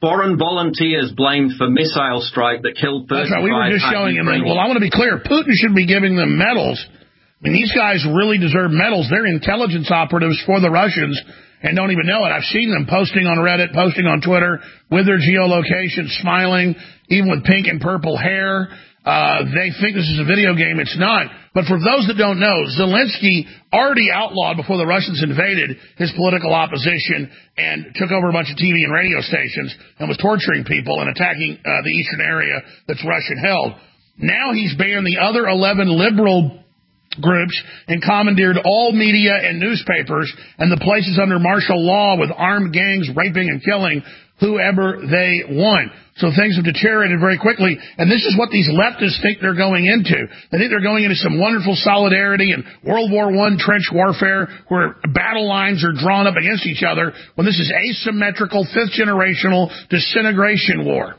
Speaker 20: Foreign volunteers blamed for missile strike that killed thirty-five.
Speaker 4: That's right. We were just showing him. Well, I want to be clear. Putin should be giving them medals. I mean, these guys really deserve medals. They're intelligence operatives for the Russians and don't even know it. I've seen them posting on Reddit, posting on Twitter with their geolocation, smiling, even with pink and purple hair. Uh, they think this is a video game. It's not. But for those that don't know, Zelensky already outlawed before the Russians invaded his political opposition and took over a bunch of T V and radio stations and was torturing people and attacking uh, the eastern area that's Russian held. Now he's banned the other eleven liberal groups and commandeered all media and newspapers and the places under martial law with armed gangs raping and killing whoever they want. So things have deteriorated very quickly, and this is what these leftists think they're going into. They think they're going into some wonderful solidarity and World War One trench warfare where battle lines are drawn up against each other when this is asymmetrical, fifth-generational disintegration war.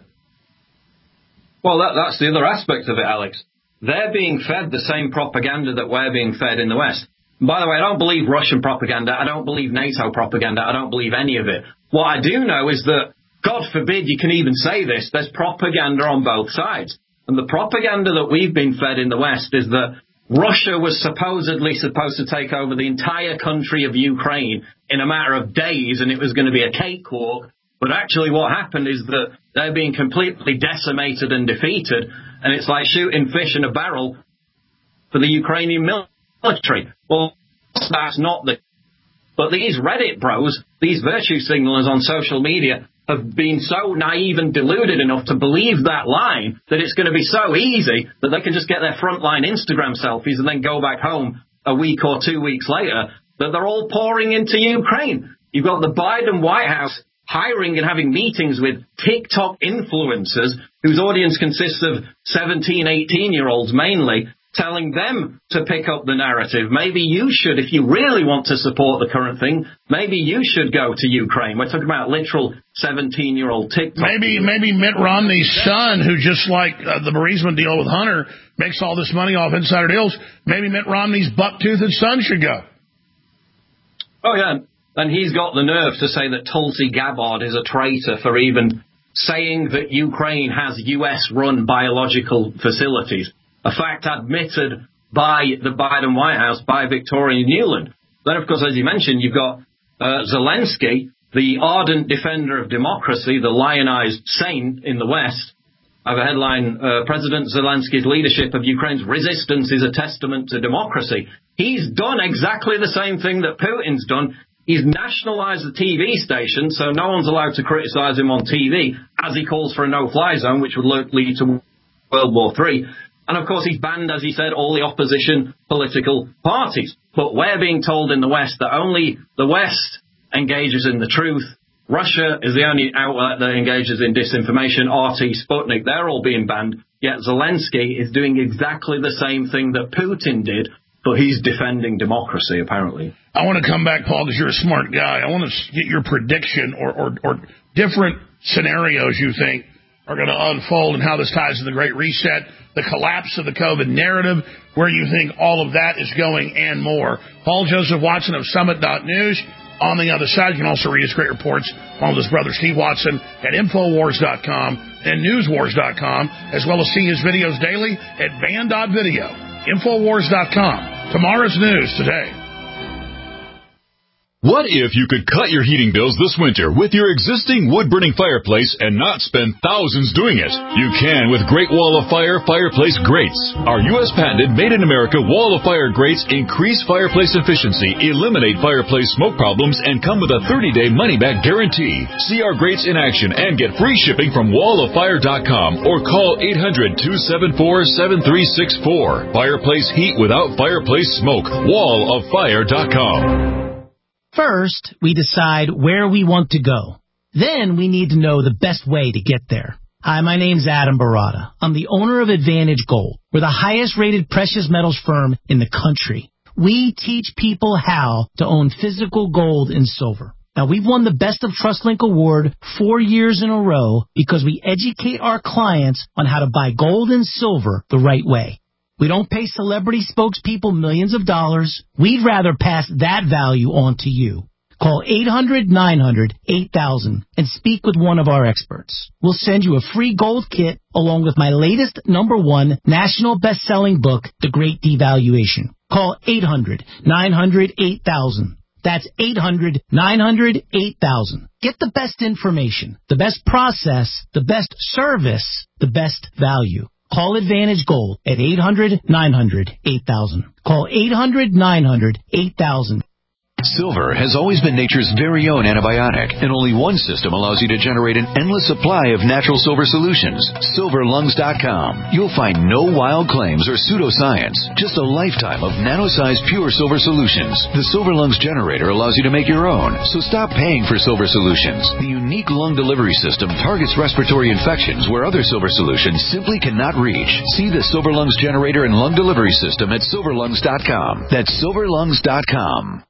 Speaker 20: Well, that, that's the other aspect of it, Alex. They're being fed the same propaganda that we're being fed in the West. And by the way, I don't believe Russian propaganda. I don't believe NATO propaganda. I don't believe any of it. What I do know is that, God forbid you can even say this, there's propaganda on both sides. And the propaganda that we've been fed in the West is that Russia was supposedly supposed to take over the entire country of Ukraine in a matter of days, and it was going to be a cakewalk. But actually what happened is that they're being completely decimated and defeated, and it's like shooting fish in a barrel for the Ukrainian military. Well, that's not the... But these Reddit bros, these virtue signalers on social media, have been so naive and deluded enough to believe that line that it's going to be so easy that they can just get their frontline Instagram selfies and then go back home a week or two weeks later, that they're all pouring into Ukraine. You've got the Biden White House hiring and having meetings with TikTok influencers whose audience consists of seventeen, eighteen-year-olds mainly, telling them to pick up the narrative. Maybe you should, if you really want to support the current thing, maybe you should go to Ukraine. We're talking about literal seventeen-year-old TikTok.
Speaker 4: Maybe maybe Mitt Romney's son, who just like uh, the Burisma deal with Hunter, makes all this money off insider deals, maybe Mitt Romney's buck-toothed son should go.
Speaker 20: Oh, yeah. And he's got the nerve to say that Tulsi Gabbard is a traitor for even saying that Ukraine has U S-run biological facilities. A fact admitted by the Biden White House, by Victoria Nuland. Then, of course, as you mentioned, you've got uh, Zelensky, the ardent defender of democracy, the lionized saint in the West. I have a headline, uh, President Zelensky's leadership of Ukraine's resistance is a testament to democracy. He's done exactly the same thing that Putin's done. He's nationalized the T V station, so no one's allowed to criticize him on T V, as he calls for a no-fly zone, which would lead to World War Three. And, of course, he's banned, as he said, all the opposition political parties. But we're being told in the West that only the West engages in the truth. Russia is the only outlet that engages in disinformation. R T, Sputnik, they're all being banned. Yet Zelensky is doing exactly the same thing that Putin did, but he's defending democracy, apparently.
Speaker 4: I want to come back, Paul, because you're a smart guy. I want to get your prediction or, or, or different scenarios you think are going to unfold and how this ties to the Great Reset, the collapse of the COVID narrative, where you think all of that is going, and more. Paul Joseph Watson of Summit dot news. On the other side, you can also read his great reports along with his brother Steve Watson at Infowars dot com and Newswars dot com, as well as see his videos daily at Van dot video. Infowars dot com. Tomorrow's news today.
Speaker 11: What if you could cut your heating bills this winter with your existing wood-burning fireplace and not spend thousands doing it? You can with Great Wall of Fire fireplace grates. Our U S patented made-in-America Wall of Fire grates increase fireplace efficiency, eliminate fireplace smoke problems, and come with a thirty-day money-back guarantee. See our grates in action and get free shipping from wall of fire dot com or call eight hundred, two seven four, seven three six four. Fireplace heat without fireplace smoke. wall of fire dot com.
Speaker 13: First, we decide where we want to go. Then we need to know the best way to get there. Hi, my name's Adam Barata. I'm the owner of Advantage Gold. We're the highest rated precious metals firm in the country. We teach people how to own physical gold and silver. Now, we've won the Best of TrustLink Award four years in a row because we educate our clients on how to buy gold and silver the right way. We don't pay celebrity spokespeople millions of dollars. We'd rather pass that value on to you. Call eight hundred nine hundred eight thousand and speak with one of our experts. We'll send you a free gold kit along with my latest number one national best-selling book, The Great Devaluation. Call eight hundred nine hundred eight thousand. That's eight hundred nine hundred eight thousand. Get the best information, the best process, the best service, the best value. Call Advantage Gold at eight hundred nine hundred eight thousand. Call eight hundred nine hundred eight thousand.
Speaker 21: Silver has always been nature's very own antibiotic, and only one system allows you to generate an endless supply of natural silver solutions. silver lungs dot com. You'll find no wild claims or pseudoscience, just a lifetime of nano-sized pure silver solutions. The Silver Lungs generator allows you to make your own, so stop paying for silver solutions. The unique lung delivery system targets respiratory infections where other silver solutions simply cannot reach. See the Silver Lungs generator and lung delivery system at silver lungs dot com. That's silver lungs dot com.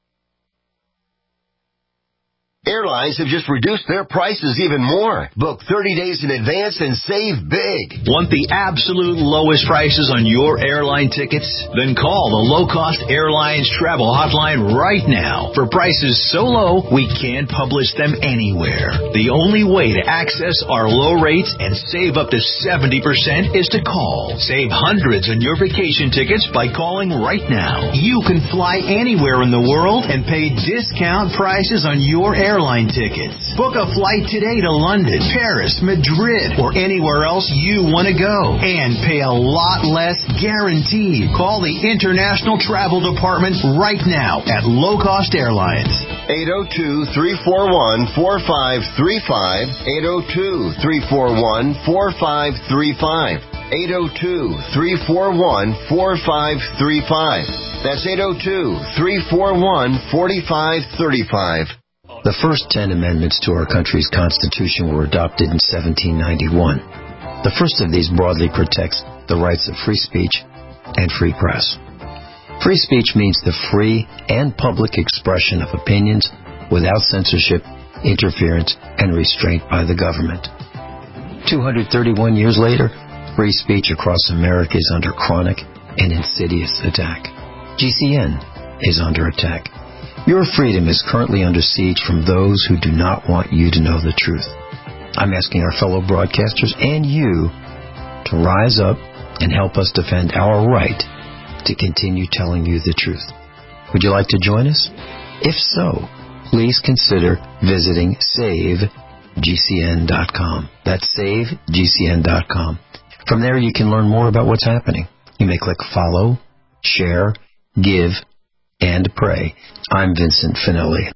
Speaker 18: Airlines have just reduced their prices even more. Book thirty days in advance and save big.
Speaker 17: Want the absolute lowest prices on your airline tickets? Then call the Low Cost Airlines Travel Hotline right now. For prices so low, we can't publish them anywhere. The only way to access our low rates and save up to seventy percent is to call. Save hundreds on your vacation tickets by calling right now. You can fly anywhere in the world and pay discount prices on your airline airline tickets. Book a flight today to London, Paris, Madrid, or anywhere else you want to go and pay a lot less guaranteed. Call the International Travel Department right now at Low Cost Airlines.
Speaker 18: eight oh two, three four one, four five three five. eight oh two, three four one, four five three five. eight oh two, three four one, four five three five. That's eight oh two, three four one, four five three five.
Speaker 22: The first ten amendments to our country's Constitution were adopted in seventeen ninety-one. The first of these broadly protects the rights of free speech and free press. Free speech means the free and public expression of opinions without censorship, interference, and restraint by the government. two hundred thirty-one years later, free speech across America is under chronic and insidious attack. G C N is under attack. Your freedom is currently under siege from those who do not want you to know the truth. I'm asking our fellow broadcasters and you to rise up and help us defend our right to continue telling you the truth. Would you like to join us? If so, please consider visiting save G C N dot com. That's save G C N dot com. From there, you can learn more about what's happening. You may click follow, share, give, and pray. I'm Vincent Finelli.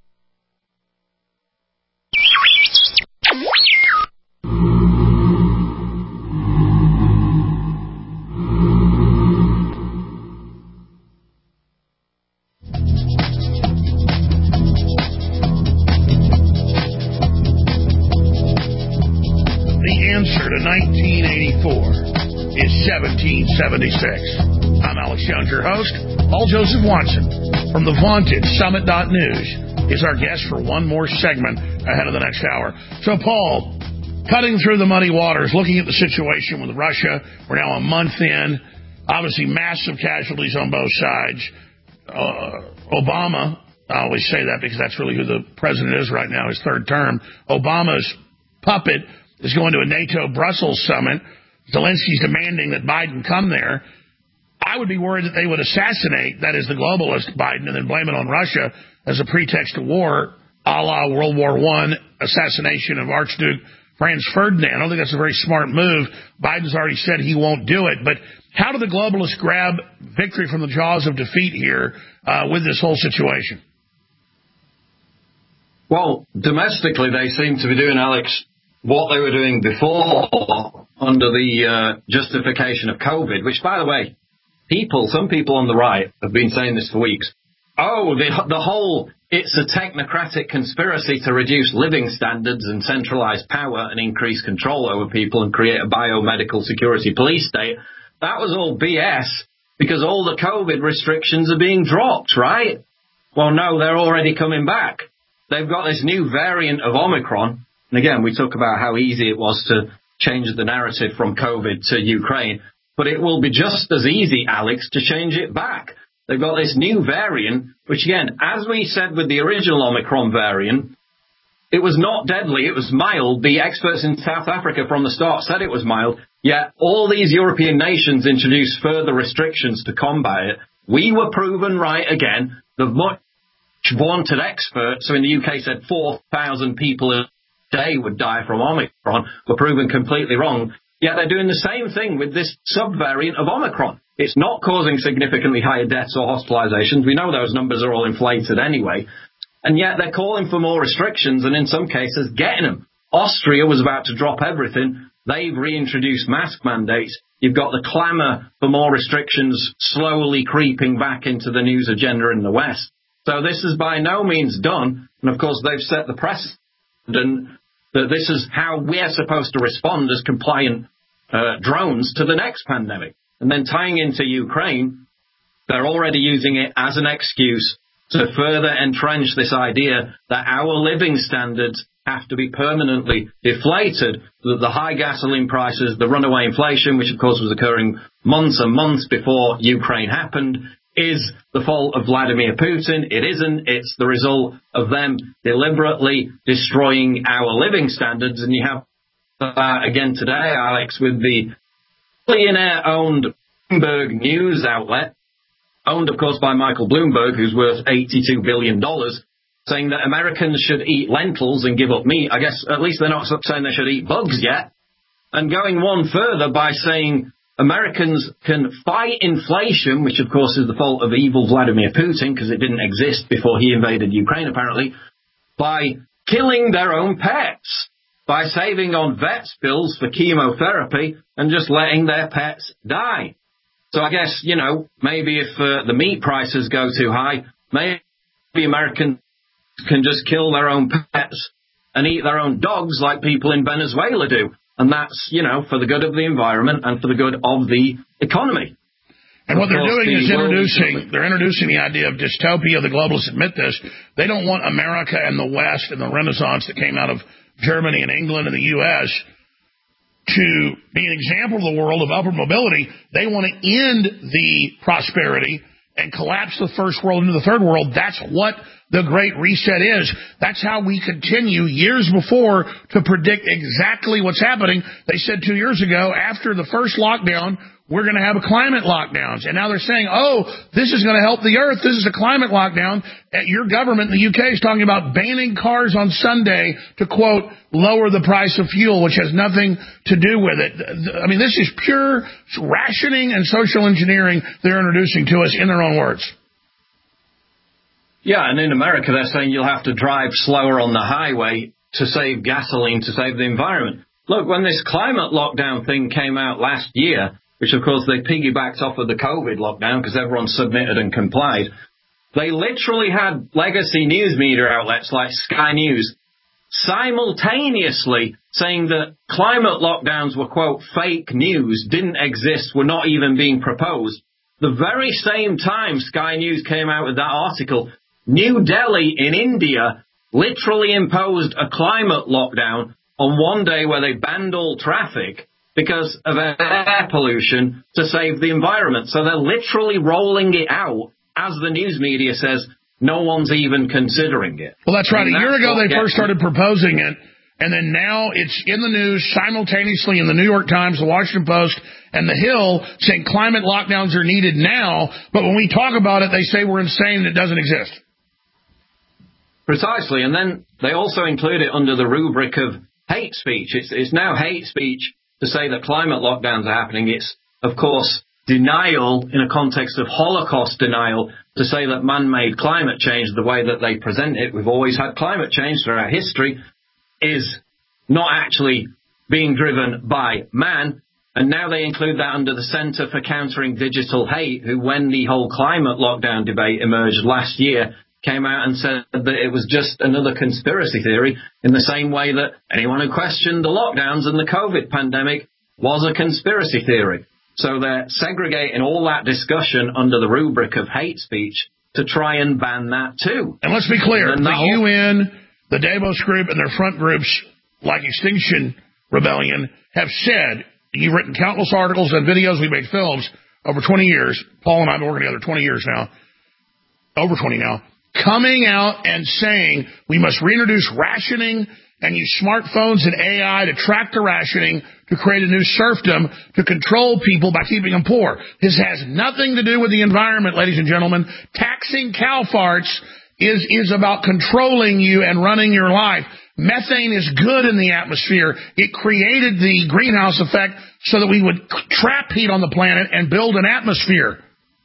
Speaker 4: The answer to nineteen eighty-four is seventeen seventy-six. I'm Alex Jones, your host. Paul Joseph Watson from the vaunted Summit dot news is our guest for one more segment ahead of the next hour. So, Paul, cutting through the muddy waters, looking at the situation with Russia, we're now a month in. Obviously, massive casualties on both sides. Uh, Obama, I always say that because that's really who the president is right now, his third term. Obama's puppet is going to a NATO Brussels summit. Zelensky's demanding that Biden come there. I would be worried that they would assassinate, that is, the globalist Biden, and then blame it on Russia as a pretext to war, a la World War One assassination of Archduke Franz Ferdinand. I don't think that's a very smart move. Biden's already said he won't do it. But how do the globalists grab victory from the jaws of defeat here uh, with this whole situation?
Speaker 20: Well, domestically, they seem to be doing, Alex, what they were doing before under the uh, justification of COVID, which, by the way, people, some people on the right have been saying this for weeks. Oh, the, the whole, it's a technocratic conspiracy to reduce living standards and centralize power and increase control over people and create a biomedical security police state. That was all B S because all the COVID restrictions are being dropped, right? Well, no, they're already coming back. They've got this new variant of Omicron. And again, we talk about how easy it was to change the narrative from COVID to Ukraine. But it will be just as easy, Alex, to change it back. they've got this new variant, which again, as we said with the original Omicron variant, it was not deadly, it was mild. The experts in South Africa from the start said it was mild, yet all these European nations introduced further restrictions to combat it. We were proven right again. The much vaunted experts, so in the U K said four thousand people a day would die from Omicron, were proven completely wrong. Yet they're doing the same thing with this subvariant of Omicron. It's not causing significantly higher deaths or hospitalizations. We know those numbers are all inflated anyway. And yet they're calling for more restrictions and in some cases getting them. Austria was about to drop everything. They've reintroduced mask mandates. You've got the clamour for more restrictions slowly creeping back into the news agenda in the West. So this is by no means done. And of course they've set the precedent that this is how we're supposed to respond as compliant uh, drones to the next pandemic. And then tying into Ukraine, they're already using it as an excuse to further entrench this idea that our living standards have to be permanently deflated, that the high gasoline prices, the runaway inflation, which of course was occurring months and months before Ukraine happened, is the fault of Vladimir Putin. It isn't. It's the result of them deliberately destroying our living standards. And you have that again today, Alex, with the billionaire-owned Bloomberg news outlet, owned, of course, by Michael Bloomberg, who's worth eighty-two billion dollars, saying that Americans should eat lentils and give up meat. I guess at least they're not saying they should eat bugs yet. And going one further by saying Americans can fight inflation, which, of course, is the fault of evil Vladimir Putin, because it didn't exist before he invaded Ukraine, apparently, by killing their own pets, by saving on vets' bills for chemotherapy and just letting their pets die. So I guess, you know, maybe if uh, the meat prices go too high, maybe Americans can just kill their own pets and eat their own dogs like people in Venezuela do. And that's, you know, for the good of the environment and for the good of the economy.
Speaker 4: And what they're doing is introducing, they're introducing the idea of dystopia. The globalists admit this. They don't want America and the West and the Renaissance that came out of Germany and England and the U S to be an example of the world of upward mobility. They want to end the prosperity and collapse the first world into the third world. That's what the Great Reset is. That's how we continue years before to predict exactly what's happening. They said two years ago, after the first lockdown, we're going to have a climate lockdowns. And now they're saying, oh, this is going to help the earth. This is a climate lockdown. Your government in the U K is talking about banning cars on Sunday to, quote, lower the price of fuel, which has nothing to do with it. I mean, this is pure rationing and social engineering they're introducing to us in their own words.
Speaker 20: Yeah, and in America, they're saying you'll have to drive slower on the highway to save gasoline, to save the environment. Look, when this climate lockdown thing came out last year, which, of course, they piggybacked off of the COVID lockdown because everyone submitted and complied, they literally had legacy news media outlets like Sky News simultaneously saying that climate lockdowns were, quote, fake news, didn't exist, were not even being proposed. The very same time Sky News came out with that article, New Delhi in India literally imposed a climate lockdown on one day where they banned all traffic because of air pollution to save the environment. So they're literally rolling it out, as the news media says, no one's even considering it.
Speaker 4: Well, that's right. A year ago they first started proposing it, and then now it's in the news simultaneously in the New York Times, the Washington Post, and The Hill saying climate lockdowns are needed now, but when we talk about it, they say we're insane and it doesn't exist.
Speaker 20: Precisely, and then they also include it under the rubric of hate speech. It's, it's now hate speech to say that climate lockdowns are happening. It's, of course, denial in a context of Holocaust denial to say that man-made climate change, the way that they present it, we've always had climate change throughout history, is not actually being driven by man. And now they include that under the Center for Countering Digital Hate, who, when the whole climate lockdown debate emerged last year, came out and said that it was just another conspiracy theory, in the same way that anyone who questioned the lockdowns and the COVID pandemic was a conspiracy theory. So they're segregating all that discussion under the rubric of hate speech to try and ban that too.
Speaker 4: And let's be clear, the, the whole- U N, the Davos Group, and their front groups like Extinction Rebellion have said, you've written countless articles and videos, we made films, over twenty years. Paul and I have been working together twenty years now, over twenty now, coming out and saying we must reintroduce rationing and use smartphones and A I to track the rationing, to create a new serfdom, to control people by keeping them poor. This has nothing to do with the environment, ladies and gentlemen. Taxing cow farts is, is about controlling you and running your life. Methane is good in the atmosphere. It created the greenhouse effect so that we would trap heat on the planet and build an atmosphere.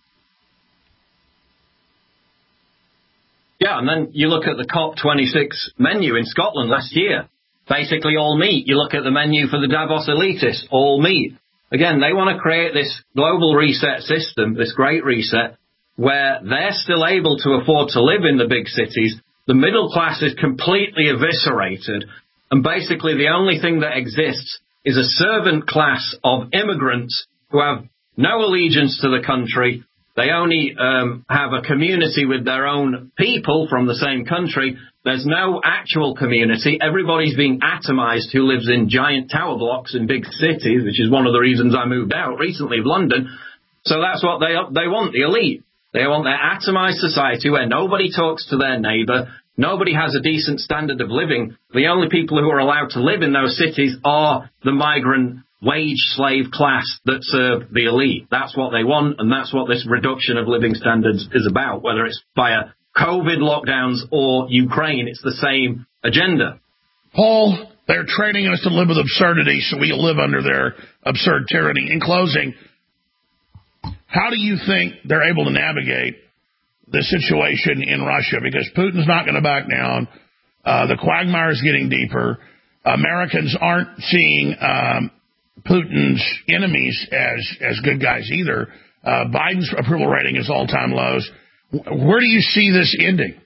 Speaker 20: Yeah, and then you look at the COP twenty-six menu in Scotland last year. Basically all meat. You look at the menu for the Davos elitists, all meat. Again, they want to create this global reset system, this great reset, where they're still able to afford to live in the big cities. The middle class is completely eviscerated. And basically the only thing that exists is a servant class of immigrants who have no allegiance to the country. They only um, have a community with their own people from the same country. There's no actual community. Everybody's being atomized who lives in giant tower blocks in big cities, which is one of the reasons I moved out recently of London. So that's what they they want, the elite. They want their atomized society where nobody talks to their neighbor, nobody has a decent standard of living. The only people who are allowed to live in those cities are the migrant wage slave class that serve the elite. That's what they want, and that's what this reduction of living standards is about. Whether it's via COVID lockdowns or Ukraine, it's the same agenda.
Speaker 4: Paul, they're training us to live with absurdity so we live under their absurd tyranny. In closing, how do you think they're able to navigate the situation in Russia? Because Putin's not going to back down. Uh, the quagmire is getting deeper. Americans aren't seeing um, Putin's enemies as, as good guys either. Uh, Biden's approval rating is all-time lows. Where do you see this ending?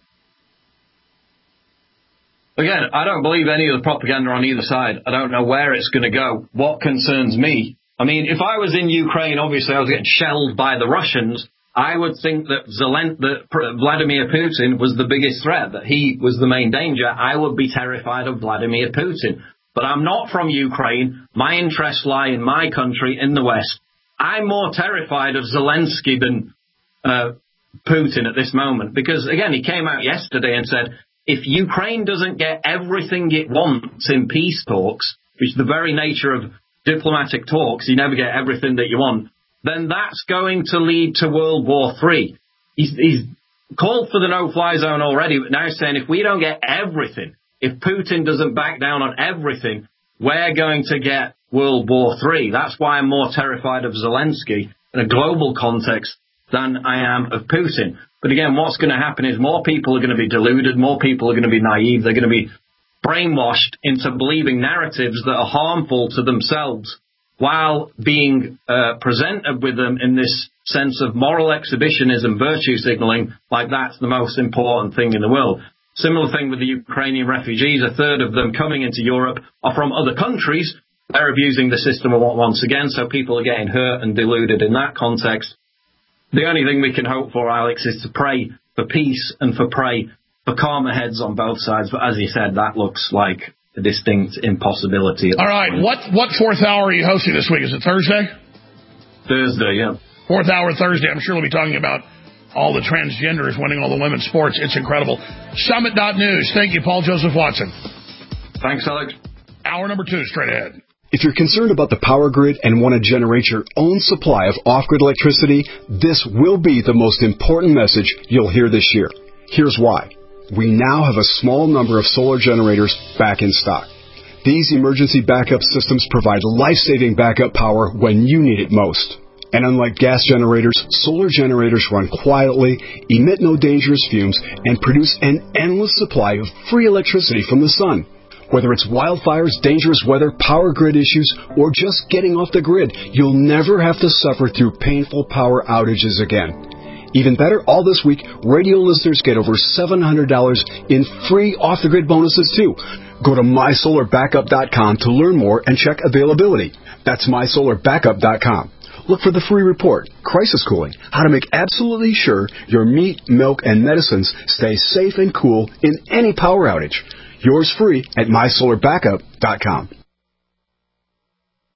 Speaker 20: Again, I don't believe any of the propaganda on either side. I don't know where it's going to go. What concerns me, I mean, if I was in Ukraine, obviously I was getting shelled by the Russians. I would think that, Zelen- that Vladimir Putin was the biggest threat, that he was the main danger. I would be terrified of Vladimir Putin. But I'm not from Ukraine. My interests lie in my country, in the West. I'm more terrified of Zelensky than uh, Putin at this moment. Because, again, he came out yesterday and said, if Ukraine doesn't get everything it wants in peace talks, which is the very nature of diplomatic talks, you never get everything that you want, then that's going to lead to World War Three. He's, he's called for the no-fly zone already, but now he's saying if we don't get everything, if Putin doesn't back down on everything, we're going to get World War Three. That's why I'm more terrified of Zelensky in a global context than I am of Putin. But again, what's going to happen is more people are going to be deluded, more people are going to be naive, they're going to be brainwashed into believing narratives that are harmful to themselves while being uh, presented with them in this sense of moral exhibitionism, virtue signaling, like that's the most important thing in the world. Similar thing with the Ukrainian refugees. A third of them coming into Europe are from other countries. They're abusing the system once again, so people are getting hurt and deluded in that context. The only thing we can hope for, Alex, is to pray for peace and for pray for calmer heads on both sides. But as you said, that looks like a distinct impossibility.
Speaker 4: All right, what what fourth hour are you hosting this week? Is it Thursday?
Speaker 20: Thursday, yeah.
Speaker 4: Fourth hour Thursday. I'm sure we'll be talking about all the transgenders winning all the women's sports. It's incredible. Summit dot news. Thank you, Paul Joseph Watson.
Speaker 20: Thanks, Alex.
Speaker 4: Hour number two, straight ahead.
Speaker 1: If you're concerned about the power grid and want to generate your own supply of off-grid electricity, this will be the most important message you'll hear this year. Here's why. We now have a small number of solar generators back in stock. These emergency backup systems provide life-saving backup power when you need it most. And unlike gas generators, solar generators run quietly, emit no dangerous fumes, and produce an endless supply of free electricity from the sun. Whether it's wildfires, dangerous weather, power grid issues, or just getting off the grid, you'll never have to suffer through painful power outages again. Even better, all this week, radio listeners get over seven hundred dollars in free off-the-grid bonuses, too. Go to my solar backup dot com to learn more and check availability. That's my solar backup dot com. Look for the free report, Crisis Cooling, how to make absolutely sure your meat, milk, and medicines stay safe and cool in any power outage. Yours free at my solar backup dot com.